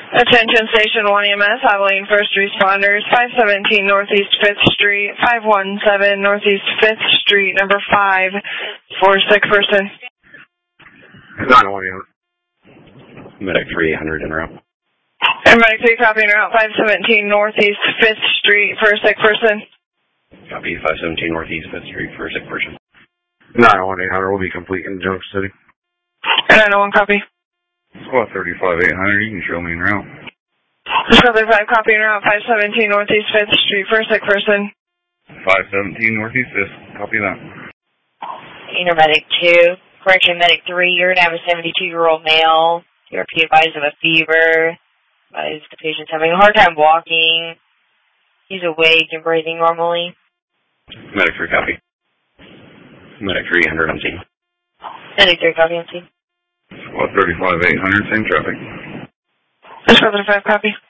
Attention Station 1 EMS, Abilene First Responders, 517 Northeast 5th Street, 517 Northeast 5th Street, number 5, for sick person. 911. Medic 300 en route. And Medic 3 copying route 517 Northeast 5th Street for a sick person. Copy 517 Northeast 5th Street for a sick person. 91800 will be complete in Junction City. And 901 copy. Squad 35800, you can show me en route. Squad 35 copying route 517 Northeast 5th Street for a sick person. 517 Northeast 5th, copy that. Medic 2, correction Medic 3, you're going to have a 72-year-old male. You're advised of a fever. Advised the patient's having a hard time walking. He's awake and breathing normally. Medic 3 copy. Medic 300 on scene. Medic 3 copy on scene. Squad 35800, same traffic. Squad 35 copy.